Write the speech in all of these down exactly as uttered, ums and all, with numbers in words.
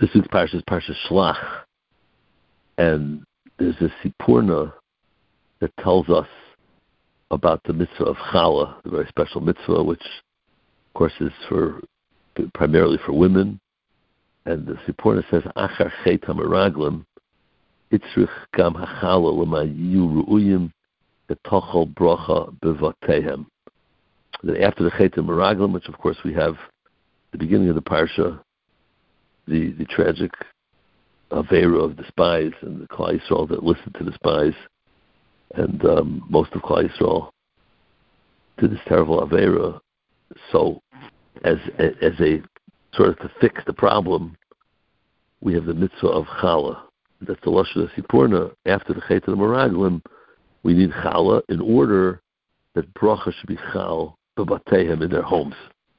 This week's parsha is Parsha Shlach, and there's a Sipurna that tells us about the mitzvah of Challah, the very special mitzvah, which, of course, is for primarily for women. And the Sipurna says, Achar chet hameraglim, itzrich gam hachala lema yiyu ru'uyim etochel bracha bevatehem. That after the chet hameraglim, which of course we have the beginning of the parsha, the, the tragic avera of the spies and the Klal Yisrael that listened to the spies, and um, most of Klal Yisrael did this terrible avera. So, as as a sort of to fix the problem, we have the mitzvah of Challah. That's the Lashon Sipurna. After the Chet Meraglim, we need Challah in order that bracha should be Chal b'vatehem in their homes.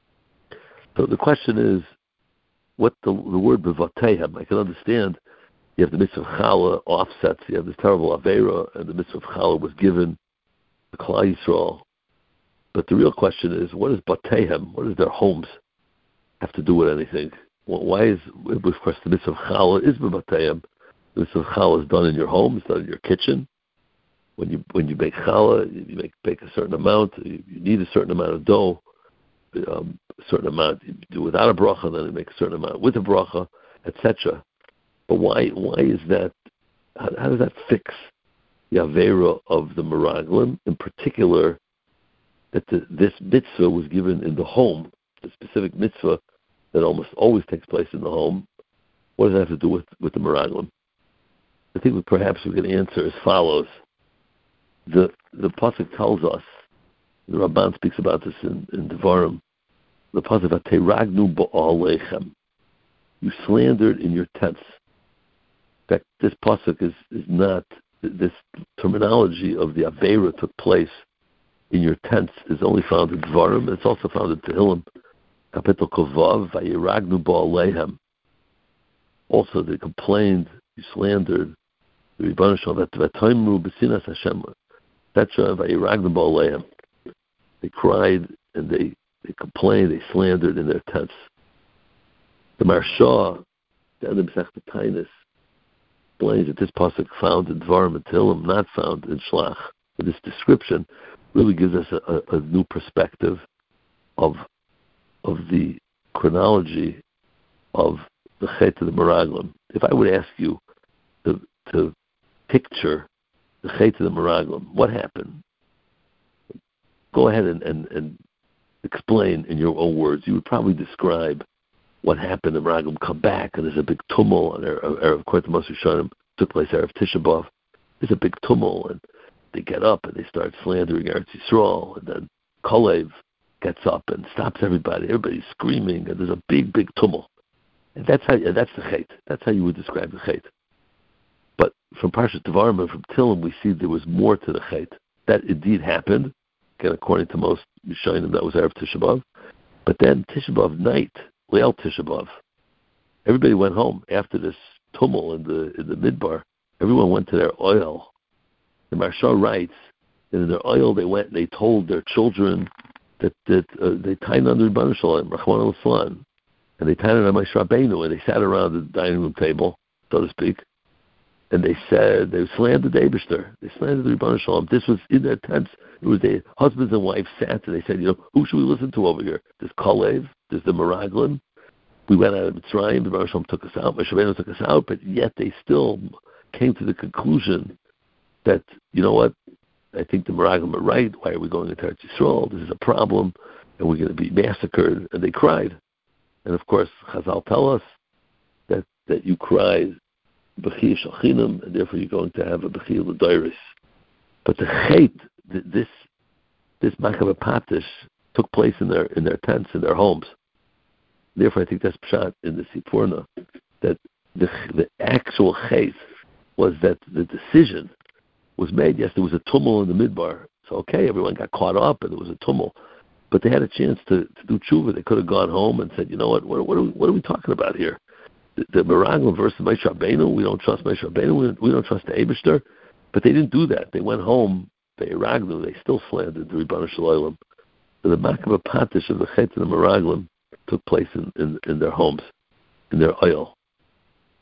So the question is, what the, the word b'vatehem? I can understand. You have the mitzvah of Challah offsets. You have this terrible avera, and the mitzvah of Challah was given to Klal Yisrael. But the real question is, what is batehem? What does their homes have to do with anything? Well, why is, of course, the mitzvah of Challah is b'batehem. The mitzvah of Challah is done in your home. It's done in your kitchen. When you when you make Challah, you make bake a certain amount. You, you need a certain amount of dough. Um, a certain amount you do without a bracha, then you make a certain amount with a bracha, et cetera. But why why is that? How, how does that fix the avera of the meraglim, in particular, that the, this mitzvah was given in the home, the specific mitzvah that almost always takes place in the home? What does that have to do with, with the meraglim? I think we, perhaps we can answer as follows. The the pasuk tells us, the Ramban speaks about this in, in Devarim, the pasuk of Teragnu ba'alechem. You slandered in your tents. In fact, this pasuk is, is not, this terminology of the Aveira took place in your tents is only found in Devarim. It's also found in Tehillim, Kapitel Kovav, Vayiragnu ba'alechem. Also, they complained, you slandered, the Rebbeinu Shalom, that V'toimru b'sinas Hashem, et cetera, Vayiragnu ba'alechem. They cried and they, they complained, they slandered in their tents. The Marsha, the end of Masechet Taanis, explains that this pasuk found in Dvarim and Tehillim, not found in Shlach. But this description really gives us a, a, a new perspective of of the chronology of the Chet of the Meraglim. If I would ask you to to picture the Chet of the Meraglim, what happened? Go ahead and, and, and explain in your own words. You would probably describe what happened. The Meraglim come back, and there's a big tumult. And of course, the Moshe Shalom took place Erev Tisha B'Av. There's a big tumult, and they get up and they start slandering Eretz Yisrael. And then Kalev gets up and stops everybody. Everybody's screaming, and there's a big, big tumult. And that's how that's the Chet. That's how you would describe the Chet. But from Parashat Devarim and from Tehillim, we see there was more to the Chet. That indeed happened. Again, according to most Rishonim, that was Erev Tisha B'Av. But then Tisha B'Av night, Leil Tisha B'Av, everybody went home after this tumult in the in the Midbar. Everyone went to their oil. The Marsha writes that in their oil they went and they told their children that that uh, they tied under Rebbeinu Shalom, Rachmana litzlan, and they tied under Moshe Rabbeinu, and they sat around the dining room table, so to speak, and they said they slandered the Eibishter. They slandered the Rebbeinu Shalom. This was in their tents. It was their husbands and wives sat and they said, you know, who should we listen to over here? There's Kalev, there's the Meraglim. We went out of Mitzrayim, the Rebbeinu Shalom took us out, Moshe Rabbeinu took us out, but yet they still came to the conclusion that, you know what, I think the Meraglim are right. Why are we going into Eretz Yisrael? This is a problem, and we're going to be massacred. And they cried. And of course, Chazal tell us that, that you cried, B'chi Shalchinam, and therefore you're going to have a B'chi L'Dairis. But the Chet, this this Makabah Patish took place in their in their tents, in their homes. Therefore, I think that's pshat in the Sipurna, that the the actual Chet was that the decision was made. Yes, there was a tumult in the Midbar. So okay, everyone got caught up and there was a tumult. But they had a chance to, to do tshuva. They could have gone home and said, you know what, what, what, are, we, what are we talking about here? The, the Meraglim versus Moshe Rabbeinu, we don't trust Moshe Rabbeinu, we don't, we don't trust the Eibishter. But they didn't do that. They went home, they Ragnu, they still slandered the Rebbeinu Shalom. So the Makabah Patish of the Chet and the Meraglim took place in, in, in their homes, in their oil.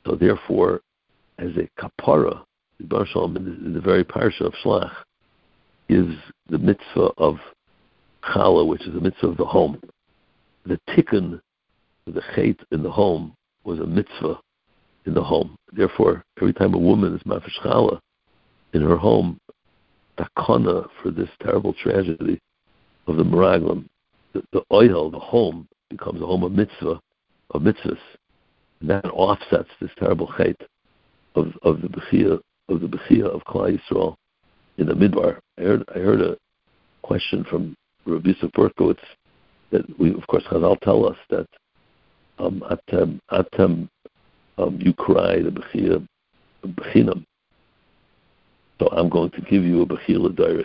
So therefore, as a kapara, the Baruch Shalom in the, in the very parsha of Shlach gives the mitzvah of challah, which is the mitzvah of the home. The tikkun, the chait in the home, was a mitzvah in the home. Therefore, every time a woman is mafish challah in her home, takana for this terrible tragedy of the meraglim, the, the oil, the home, becomes a home of mitzvah, of mitzvahs, and that offsets this terrible chait of of the bechia of the bechia of Klal Yisrael in the midbar. I heard I heard a question from Rabbi Yosef Berkowitz that we, of course, Chazal tell us that um, atem atem um, you cry the bechia bechinam. So I'm going to give you a bechia l'dairis.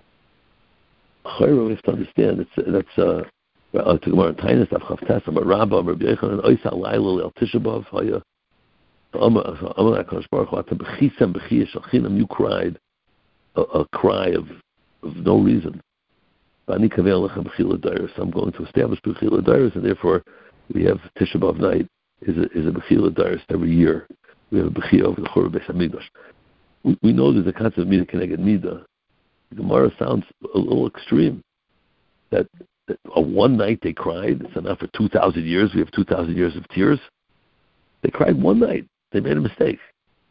We have to understand it's that's uh to Gemara Tainis Av Chavtes Amar Rabba Rabbi Yochanan Oisa Laila Leil Tisha B'Av Haya Amar Amar HaKadosh Baruch Hu Atem Bechisem Bechiyah Shalchinam. You cried a, a cry of of no reason. Bani Kaveh Lechem Bechila Dairis. I'm going to establish Bechila Dairis, and therefore we have Tisha B'Av night is a is a Bechila Dairis every year. We have a Bechiyah over the Chorah Beis Hamikdash. We, we know there's a concept of Midah Keneged Midah. The Gemara sounds a little extreme. That, that a one night they cried, it's enough for two thousand years. We have two thousand years of tears. They cried one night. They made a mistake.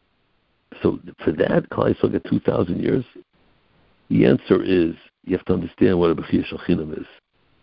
So for that, Klal Yisrael get two thousand years. The answer is you have to understand what a bechiyah shalchinam is.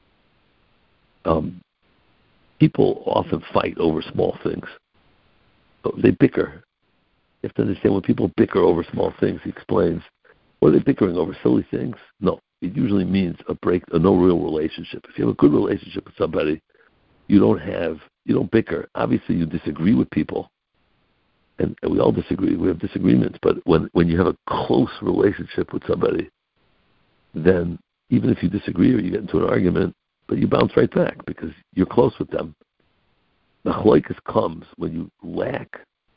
Um, people often fight over small things. They bicker. You have to understand when people bicker over small things. He explains. What are they bickering over? Silly things? No. It usually means a break, a no real relationship. If you have a good relationship with somebody, you don't have, you don't bicker. Obviously, you disagree with people, and, and we all disagree. We have disagreements, but when, when you have a close relationship with somebody, then even if you disagree or you get into an argument, but you bounce right back because you're close with them. The chloikus comes when you lack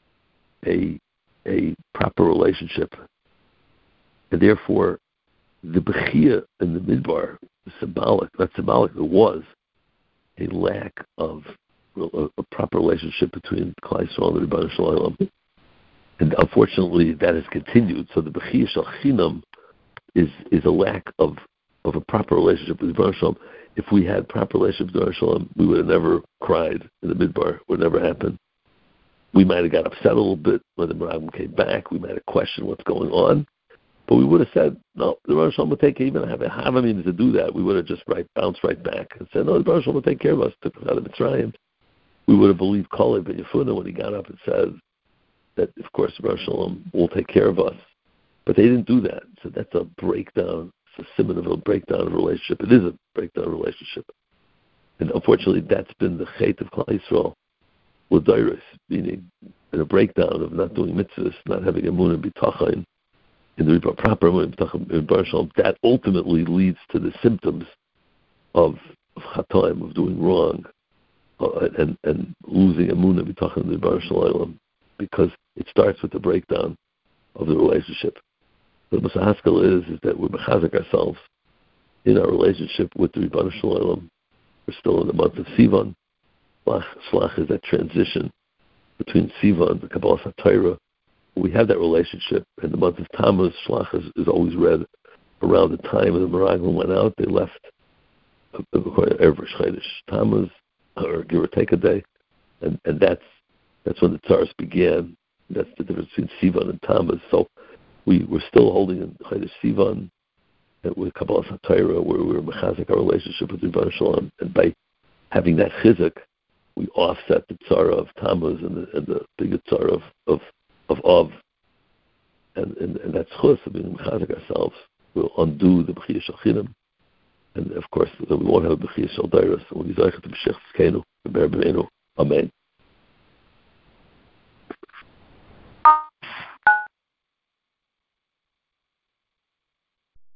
a a proper relationship, and therefore the bechiyah in the midbar, the symbolic, not symbolic, it was a lack of a, a proper relationship between Klal Yisrael and the Rebbeinu Shalom. And unfortunately, that has continued. So the bechiyah shalchinam is is a lack of, of a proper relationship with the Rebbeinu Shalom. If we had proper relationship with the Rebbeinu Shalom, we would have never cried in the midbar. It would never happen. We might have got upset a little bit when the Meraglim came back. We might have questioned what's going on. But we would have said, no, the Baruch Shalom will take care. Even have a havamim to do that, we would have just right, bounced right back and said, no, the Baruch Shalom will take care of us. Took us out of Mitzrayim. We would have believed Kaleb ben Yefunah when he got up and said that, of course, the Baruch Shalom will take care of us. But they didn't do that. So that's a breakdown. It's a symbol of a breakdown of relationship. It is a breakdown of relationship. And unfortunately, that's been the chait of Klal Yisrael, l'dairos, meaning in a breakdown of not doing mitzvahs, not having emunah b'tachin, in the proper in Baruch Shalom, that ultimately leads to the symptoms of, of chatoim, of doing wrong, uh, and and losing emunah b'tachin in the Baruch Shalom, because it starts with the breakdown of the relationship. The Mussar Haskel is is that we're mechazik ourselves in our relationship with the Rebbeinu Shalom. We're still in the month of Sivan. Shlach, Shlach is that transition between Sivan, the Kabbalah Satira. We have that relationship. In the month of Tammuz, Shlach is, is always read around the time when the Meraglim went out. They left Erev Rosh Chodesh Tammuz, or give or take a day, and and that's that's when the Tzaras began. That's the difference between Sivan and Tammuz. So we we're still holding in Chodesh Sivan with Kabbalah Satira, where we're mechazik our relationship with the Rebbeinu Shalom, and by having that chizuk, we offset the tzara of Tammuz and the, and the bigger tzara of of of Av, and, and, and that's chus of being mechazik ourselves. We'll undo the b'chiyah shalchinam, and of course we won't have a b'chiyah shal dairos. And we'll be zeichet to b'shech tzkeinu, b'ber b'meinu. Amen.